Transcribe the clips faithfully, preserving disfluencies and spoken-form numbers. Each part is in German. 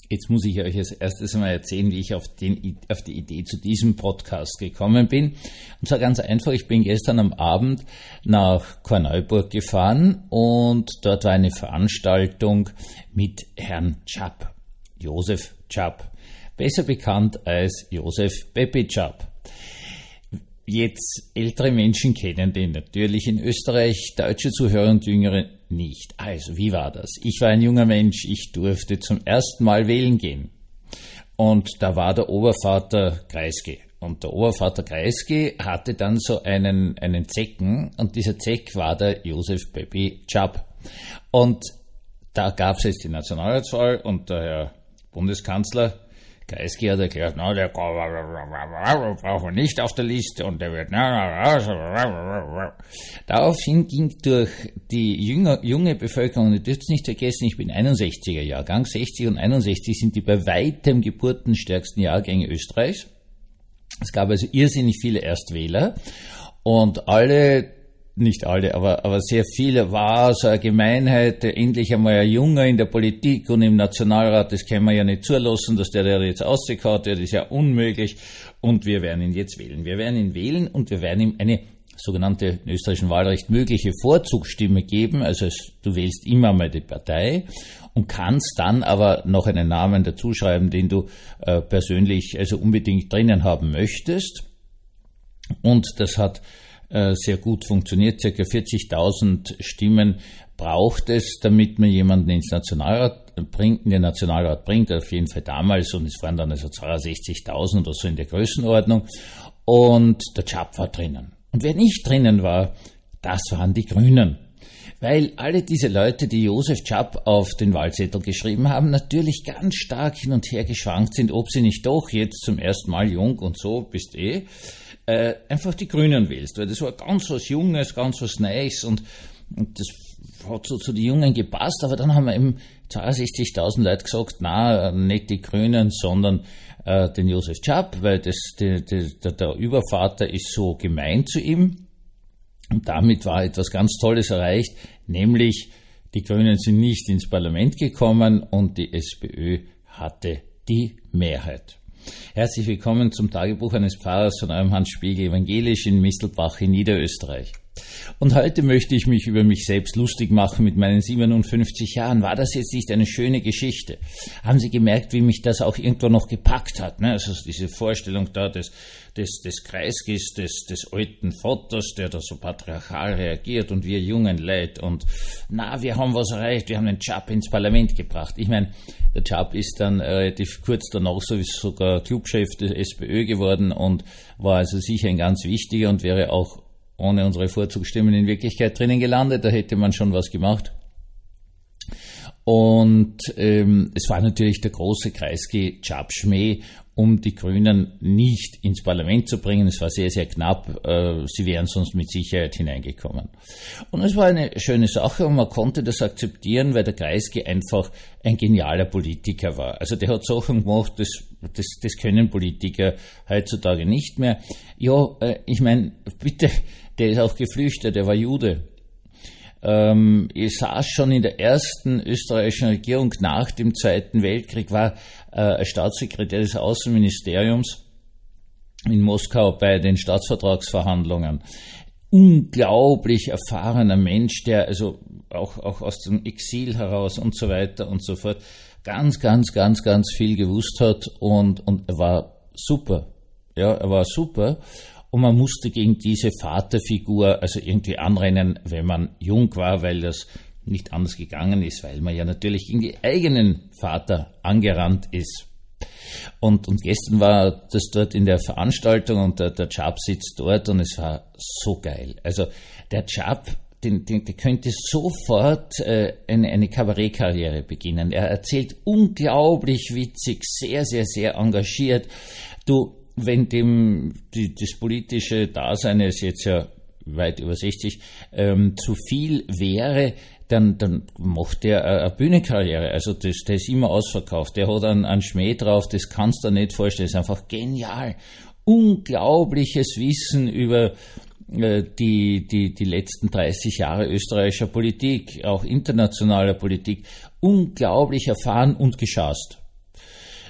Jetzt muss ich euch als erstes mal erzählen, wie ich auf, den, auf die Idee zu diesem Podcast gekommen bin. Und zwar ganz einfach, ich bin gestern am Abend nach Korneuburg gefahren und dort war eine Veranstaltung mit Herrn Czap, Josef Czap, besser bekannt als Josef Pepe Czap. Jetzt ältere Menschen kennen den natürlich in Österreich, deutsche Zuhörer und Jüngere nicht. Also, wie war das? Ich war ein junger Mensch, ich durfte zum ersten Mal wählen gehen. Und da war der Obervater Kreisky. Und der Obervater Kreisky hatte dann so einen, einen Zecken, und dieser Zeck war der Josef Pepe Czap. Und da gab es jetzt die Nationalratswahl und der Herr Bundeskanzler Kreisky hat erklärt, na, der brauchen wir nicht auf der Liste und der wird, na, daraufhin ging durch die junge, junge Bevölkerung, ihr dürft es nicht vergessen, ich bin einundsechziger Jahrgang, sechzig und einundsechzig sind die bei weitem geburtenstärksten Jahrgänge Österreichs. Es gab also irrsinnig viele Erstwähler und alle, nicht alle, aber, aber sehr viele, war so eine Gemeinheit, endlich einmal ein Junger in der Politik und im Nationalrat, das können wir ja nicht zulassen, dass der, der jetzt ausgekaut wird, ist ja unmöglich und wir werden ihn jetzt wählen. Wir werden ihn wählen und wir werden ihm eine sogenannte im österreichischen Wahlrecht mögliche Vorzugsstimme geben, also es, du wählst immer mal die Partei und kannst dann aber noch einen Namen dazuschreiben, den du äh, persönlich also unbedingt drinnen haben möchtest, und das hat sehr gut funktioniert. Circa vierzigtausend Stimmen braucht es, damit man jemanden ins Nationalrat bringt, in den Nationalrat bringt, auf jeden Fall damals, und es waren dann also zweiundsechzigtausend oder so in der Größenordnung, und der Czap war drinnen. Und wer nicht drinnen war, das waren die Grünen. Weil alle diese Leute, die Josef Czap auf den Wahlzettel geschrieben haben, natürlich ganz stark hin und her geschwankt sind, ob sie nicht doch jetzt zum ersten Mal jung und so bist eh, äh, einfach die Grünen wählst. Weil das war ganz was Junges, ganz was Neues und, und das hat so zu den Jungen gepasst. Aber dann haben wir eben zweiundsechzigtausend Leute gesagt, na, nicht die Grünen, sondern äh, den Josef Czap, weil das, die, die, der, der Übervater ist so gemein zu ihm. Und damit war etwas ganz Tolles erreicht, nämlich die Grünen sind nicht ins Parlament gekommen und die SPÖ hatte die Mehrheit. Herzlich willkommen zum Tagebuch eines Pfarrers von eurem Hans Spiegel evangelisch in Mistelbach in Niederösterreich. Und heute möchte ich mich über mich selbst lustig machen mit meinen siebenundfünfzig Jahren. War das jetzt nicht eine schöne Geschichte? Haben Sie gemerkt, wie mich das auch irgendwo noch gepackt hat? Ne? Also diese Vorstellung da des, des, des Kreiskys, des, des alten Vaters, der da so patriarchal reagiert und wir jungen Leute und na, wir haben was erreicht, wir haben den Czap ins Parlament gebracht. Ich meine, der Czap ist dann relativ kurz danach so sogar Clubchef der SPÖ geworden und war also sicher ein ganz wichtiger und wäre auch ohne unsere Vorzugsstimmen in Wirklichkeit drinnen gelandet, da hätte man schon was gemacht. Und ähm, es war natürlich der große Kreisky-Czap-Schmäh, um die Grünen nicht ins Parlament zu bringen. Es war sehr, sehr knapp. Äh, sie wären sonst mit Sicherheit hineingekommen. Und es war eine schöne Sache und man konnte das akzeptieren, weil der Kreisky einfach ein genialer Politiker war. Also der hat Sachen gemacht, das, das, das können Politiker heutzutage nicht mehr. Ja, äh, ich meine, bitte, der ist auch geflüchtet, der war Jude. Ähm, ich saß schon in der ersten österreichischen Regierung nach dem Zweiten Weltkrieg, war äh, Staatssekretär des Außenministeriums in Moskau bei den Staatsvertragsverhandlungen. Unglaublich erfahrener Mensch, der also auch, auch aus dem Exil heraus und so weiter und so fort ganz, ganz, ganz, ganz viel gewusst hat und, und er war super. Ja, er war super. Und man musste gegen diese Vaterfigur also irgendwie anrennen, wenn man jung war, weil das nicht anders gegangen ist, weil man ja natürlich gegen die eigenen Vater angerannt ist. Und, und gestern war das dort in der Veranstaltung und der, der Czap sitzt dort und es war so geil. Also der Czap, den, den, der könnte sofort äh, eine, eine Kabarettkarriere beginnen. Er erzählt unglaublich witzig, sehr, sehr, sehr engagiert. Du, wenn dem die, das politische Dasein ist jetzt ja weit über sechzig ähm, zu viel wäre, dann, dann macht der eine Bühnenkarriere. Also das, der ist immer ausverkauft. Der hat einen, einen Schmäh drauf, das kannst du dir nicht vorstellen. Das ist einfach genial. Unglaubliches Wissen über äh, die, die, die letzten dreißig Jahre österreichischer Politik, auch internationaler Politik. Unglaublich erfahren und geschasst.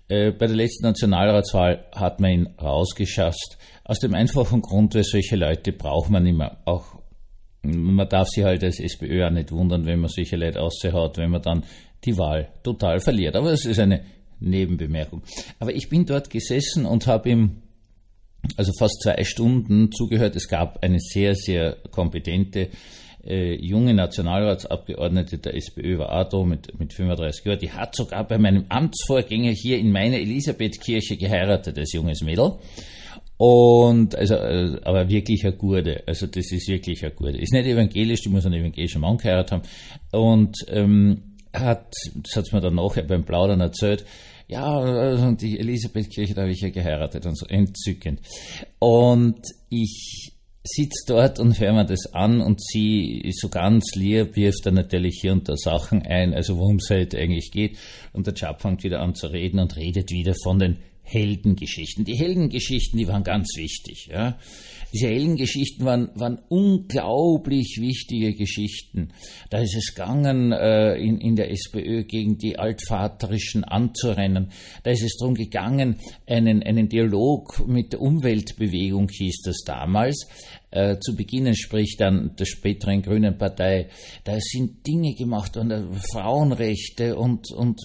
Äh, bei der letzten Nationalratswahl hat man ihn rausgeschasst. Aus dem einfachen Grund, weil solche Leute braucht man immer. Auch man darf sich halt als SPÖ auch nicht wundern, wenn man solche Leute aushaut, wenn man dann die Wahl total verliert. Aber das ist eine Nebenbemerkung. Aber ich bin dort gesessen und habe ihm also fast zwei Stunden zugehört. Es gab eine sehr, sehr kompetente äh, junge Nationalratsabgeordnete der SPÖ, war auch da mit, mit fünfunddreißig Jahren. Die hat sogar bei meinem Amtsvorgänger hier in meiner Elisabethkirche geheiratet, als junges Mädel. Und, also, äh, aber wirklich eine Gute. Also, das ist wirklich eine Gute. Ist nicht evangelisch, die muss einen evangelischen Mann geheiratet haben. Und, ähm, hat, das hat's mir dann nachher beim Plaudern erzählt, ja, also die Elisabethkirche, da habe ich ja geheiratet und so, entzückend. Und ich sitze dort und höre mir das an und sie so ganz lieb wirft dann natürlich hier und da Sachen ein, also worum es halt eigentlich geht. Und der Chap fängt wieder an zu reden und redet wieder von den Heldengeschichten. Die Heldengeschichten, die waren ganz wichtig, ja. Diese Heldengeschichten waren, waren unglaublich wichtige Geschichten. Da ist es gegangen, äh, in, in der SPÖ gegen die Altvaterischen anzurennen. Da ist es darum gegangen, einen, einen Dialog mit der Umweltbewegung, hieß das damals, äh, zu beginnen, sprich dann der späteren Grünen Partei. Da sind Dinge gemacht worden, Frauenrechte und, und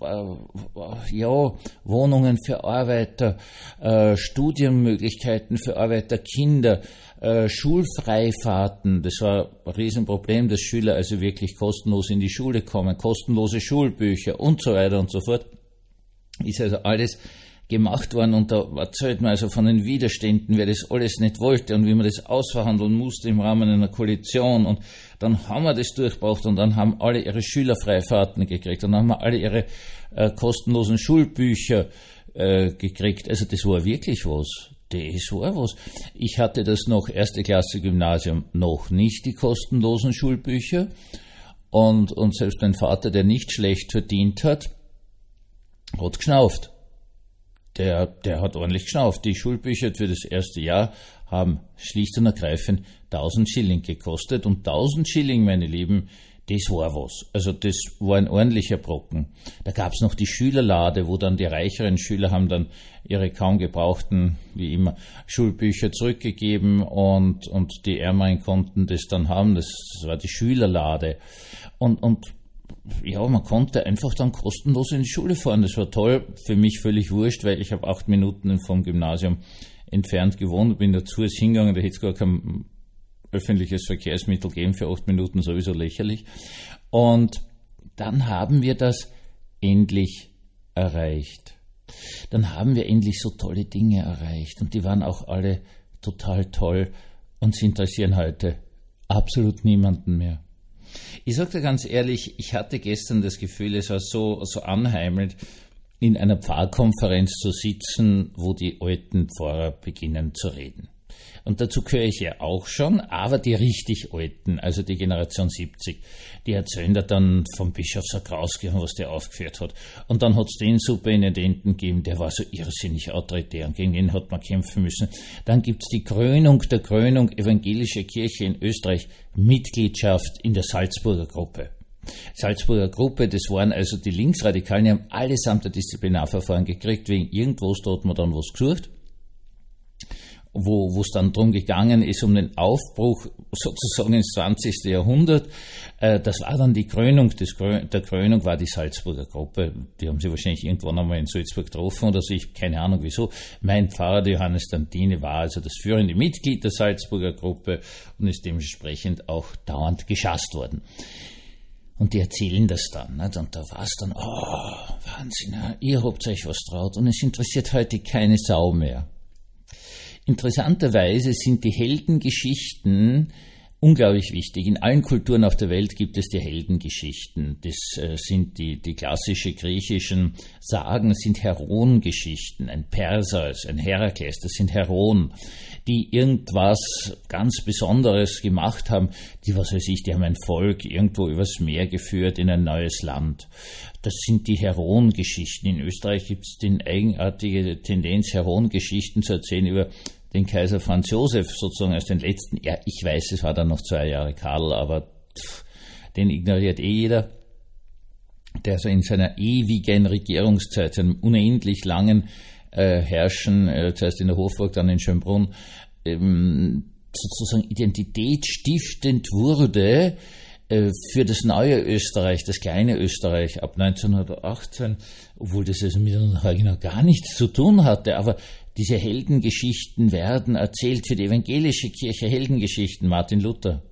äh, ja, Wohnungen für Arbeiter, äh, Studienmöglichkeiten für Arbeiterkinder, Äh, Schulfreifahrten, das war ein Riesenproblem, dass Schüler also wirklich kostenlos in die Schule kommen, kostenlose Schulbücher und so weiter und so fort. Ist also alles gemacht worden und da erzählt man also von den Widerständen, wer das alles nicht wollte und wie man das ausverhandeln musste im Rahmen einer Koalition und dann haben wir das durchgebracht und dann haben alle ihre Schülerfreifahrten gekriegt und dann haben wir alle ihre äh, kostenlosen Schulbücher äh, gekriegt. Also das war wirklich was. Das war was. Ich hatte das noch erste Klasse Gymnasium noch nicht, die kostenlosen Schulbücher. Und, und selbst mein Vater, der nicht schlecht verdient hat, hat geschnauft. Der, der hat ordentlich geschnauft. Die Schulbücher für das erste Jahr haben schlicht und ergreifend tausend Schilling gekostet. Und tausend Schilling, meine Lieben, das war was. Also das war ein ordentlicher Brocken. Da gab's noch die Schülerlade, wo dann die reicheren Schüler haben dann ihre kaum gebrauchten, wie immer, Schulbücher zurückgegeben und, und die Ärmeren konnten das dann haben. Das, das war die Schülerlade. Und, und ja, man konnte einfach dann kostenlos in die Schule fahren. Das war toll, für mich völlig wurscht, weil ich habe acht Minuten vom Gymnasium entfernt gewohnt, bin dazu jetzt hingegangen, da hätte es gar kein öffentliches Verkehrsmittel geben für acht Minuten, sowieso lächerlich. Und dann haben wir das endlich erreicht. Dann haben wir endlich so tolle Dinge erreicht und die waren auch alle total toll und sie interessieren heute absolut niemanden mehr. Ich sage dir ganz ehrlich, ich hatte gestern das Gefühl, es war so, so anheimelnd, in einer Pfarrkonferenz zu sitzen, wo die alten Pfarrer beginnen zu reden. Und dazu gehöre ich ja auch schon, aber die richtig Alten, also die Generation siebzig, die erzählen da dann vom Bischof Sakrowski, was der aufgeführt hat. Und dann hat es den Superintendenten gegeben, der war so irrsinnig autoritär und gegen den hat man kämpfen müssen. Dann gibt's die Krönung der Krönung Evangelische Kirche in Österreich, Mitgliedschaft in der Salzburger Gruppe. Salzburger Gruppe, das waren also die Linksradikalen, die haben allesamt ein Disziplinarverfahren gekriegt, wegen irgendwas, da hat man dann was gesucht, wo es dann drum gegangen ist, um den Aufbruch sozusagen ins zwanzigste Jahrhundert. Äh, das war dann die Krönung, des Krön- der Krönung war die Salzburger Gruppe. Die haben sie wahrscheinlich irgendwann einmal in Salzburg getroffen oder so, ich keine Ahnung wieso. Mein Pfarrer, der Johannes Dantine, war also das führende Mitglied der Salzburger Gruppe und ist dementsprechend auch dauernd geschasst worden. Und die erzählen das dann, nicht? Und da war es dann, oh, Wahnsinn, ihr habt euch was traut und es interessiert heute keine Sau mehr. Interessanterweise sind die Heldengeschichten unglaublich wichtig. In allen Kulturen auf der Welt gibt es die Heldengeschichten. Das äh, sind die, die klassischen griechischen Sagen, das sind Heroengeschichten. Ein Perseus, ein Herakles, das sind Heroen, die irgendwas ganz Besonderes gemacht haben. Die, was weiß ich, die haben ein Volk irgendwo übers Meer geführt in ein neues Land. Das sind die Heroengeschichten. In Österreich gibt es die eigenartige Tendenz, Heroengeschichten zu erzählen über den Kaiser Franz Josef sozusagen als den letzten. Ja, ich weiß, es war dann noch zwei Jahre Karl, aber pff, den ignoriert eh jeder. der so in seiner ewigen Regierungszeit, seinem unendlich langen äh, Herrschen, äh, zuerst in der Hofburg, dann in Schönbrunn, ähm, sozusagen identitätsstiftend wurde äh, für das neue Österreich, das kleine Österreich ab neunzehnhundertachtzehn, obwohl das also mit einer Original gar nichts zu tun hatte, aber diese Heldengeschichten werden erzählt für die evangelische Kirche, Heldengeschichten, Martin Luther.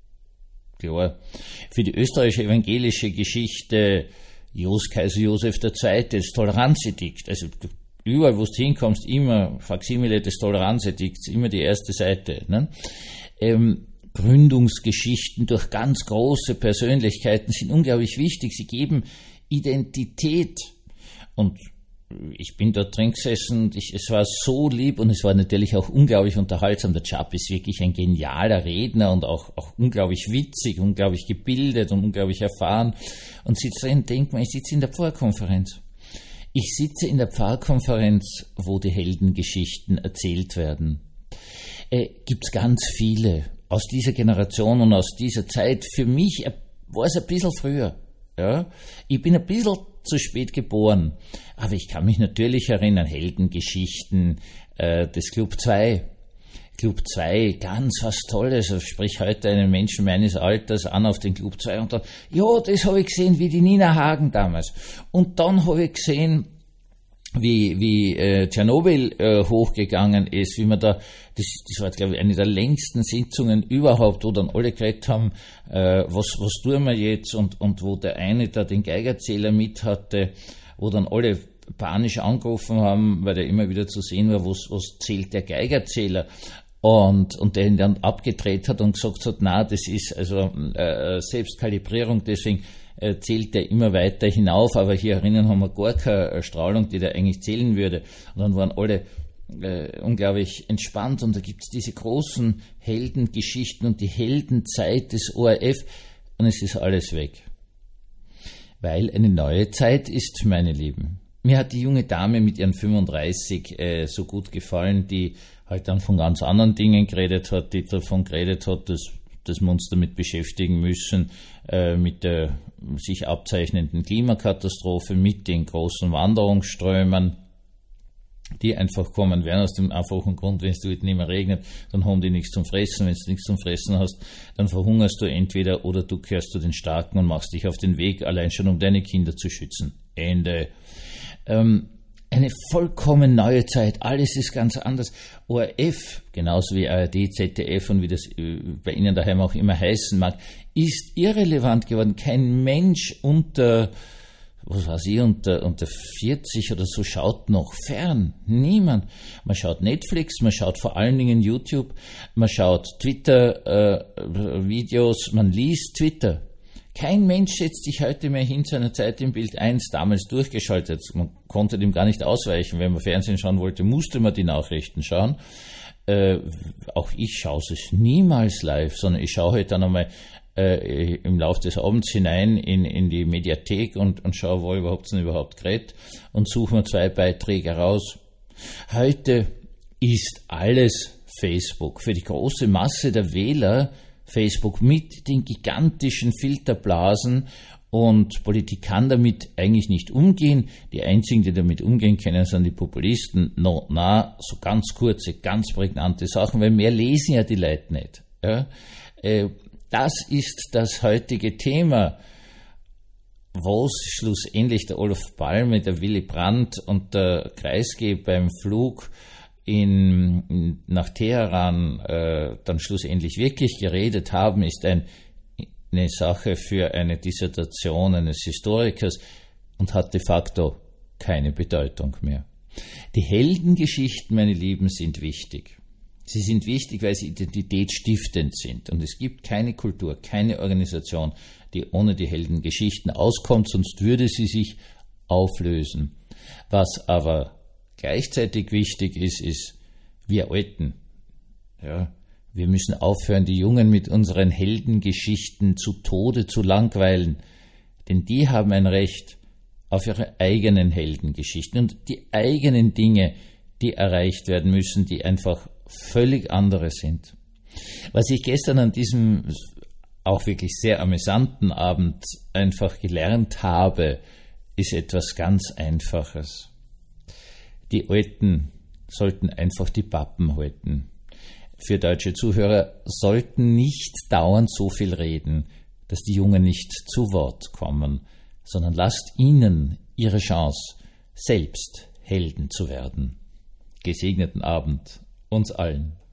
Klar. Für die österreichische evangelische Geschichte Jos, Kaiser Josef der Zweite, das Toleranzedikt. Also überall, wo du hinkommst, immer Faksimile des Toleranzedikts, immer die erste Seite. Ne? Ähm, Gründungsgeschichten durch ganz große Persönlichkeiten sind unglaublich wichtig. Sie geben Identität. Und ich bin dort drin gesessen und ich, es war so lieb und es war natürlich auch unglaublich unterhaltsam. Der Chap ist wirklich ein genialer Redner und auch, auch unglaublich witzig, unglaublich gebildet und unglaublich erfahren. Und sitze drin und denke mir, ich sitze in der Pfarrkonferenz. Ich sitze in der Pfarrkonferenz, wo die Heldengeschichten erzählt werden. Äh, gibt's ganz viele aus dieser Generation und aus dieser Zeit. Für mich war es ein bisschen früher. Ja? Ich bin ein bisschen zu spät geboren. Aber ich kann mich natürlich erinnern, Heldengeschichten äh, des Club zwei. Club zwei, ganz was Tolles. Also sprich heute einen Menschen meines Alters an auf den Club zwei und dann, ja, das habe ich gesehen, wie die Nina Hagen damals. Und dann habe ich gesehen, wie wie äh, Tschernobyl äh, hochgegangen ist, wie man da, das, das war, glaube ich, eine der längsten Sitzungen überhaupt, wo dann alle geredet haben, äh, was was tun wir jetzt, und und wo der eine da den Geigerzähler mit hatte, wo dann alle panisch angerufen haben, weil der immer wieder zu sehen war, was was zählt der Geigerzähler, und und der ihn dann abgedreht hat und gesagt hat, na, das ist also äh, Selbstkalibrierung, deswegen zählt der immer weiter hinauf, aber hier drinnen haben wir gar keine Strahlung, die der eigentlich zählen würde. Und dann waren alle äh, unglaublich entspannt, und da gibt es diese großen Heldengeschichten und die Heldenzeit des O R F, und es ist alles weg. Weil eine neue Zeit ist, meine Lieben. Mir hat die junge Dame mit ihren fünfunddreißig äh, so gut gefallen, die halt dann von ganz anderen Dingen geredet hat, die davon geredet hat, dass dass wir uns damit beschäftigen müssen, äh, mit der sich abzeichnenden Klimakatastrophe, mit den großen Wanderungsströmen, die einfach kommen werden, aus dem einfachen Grund, wenn es dort nicht mehr regnet, dann haben die nichts zum Fressen. Wenn du nichts zum Fressen hast, dann verhungerst du entweder oder du gehörst zu den Starken und machst dich auf den Weg, allein schon um deine Kinder zu schützen. Ende. Ähm, Eine vollkommen neue Zeit, alles ist ganz anders. O R F, genauso wie A R D, Z D F und wie das bei Ihnen daheim auch immer heißen mag, ist irrelevant geworden. Kein Mensch unter, was weiß ich, unter, unter vierzig oder so schaut noch fern. Niemand. Man schaut Netflix, man schaut vor allen Dingen YouTube, man schaut Twitter-Videos, äh, man liest Twitter. Kein Mensch setzt sich heute mehr hin zu einer Zeit im Bild eins, damals durchgeschaltet. Man konnte dem gar nicht ausweichen. Wenn man Fernsehen schauen wollte, musste man die Nachrichten schauen. Äh, auch ich schaue es niemals live, sondern ich schaue halt dann einmal äh, im Laufe des Abends hinein in, in die Mediathek und, und schaue, wo überhaupt denn überhaupt gerät, und suche mir zwei Beiträge raus. Heute ist alles Facebook. Für die große Masse der Wähler Facebook mit den gigantischen Filterblasen, und Politik kann damit eigentlich nicht umgehen. Die einzigen, die damit umgehen können, sind die Populisten. No, na, so ganz kurze, ganz prägnante Sachen, weil mehr lesen ja die Leute nicht. Ja? Äh, das ist das heutige Thema, was schlussendlich der Olof Palme, der Willy Brandt und der Kreisky beim Flug in, nach Teheran äh, dann schlussendlich wirklich geredet haben, ist ein, eine Sache für eine Dissertation eines Historikers und hat de facto keine Bedeutung mehr. Die Heldengeschichten, meine Lieben, sind wichtig. Sie sind wichtig, weil sie identitätsstiftend sind. Und es gibt keine Kultur, keine Organisation, die ohne die Heldengeschichten auskommt, sonst würde sie sich auflösen. Was aber gleichzeitig wichtig ist, ist, wir Alten, ja, wir müssen aufhören, die Jungen mit unseren Heldengeschichten zu Tode zu langweilen, denn die haben ein Recht auf ihre eigenen Heldengeschichten und die eigenen Dinge, die erreicht werden müssen, die einfach völlig andere sind. Was ich gestern an diesem auch wirklich sehr amüsanten Abend einfach gelernt habe, ist etwas ganz Einfaches. Die Alten sollten einfach die Pappen halten. Für deutsche Zuhörer sollten nicht dauernd so viel reden, dass die Jungen nicht zu Wort kommen, sondern lasst ihnen ihre Chance, selbst Helden zu werden. Gesegneten Abend uns allen.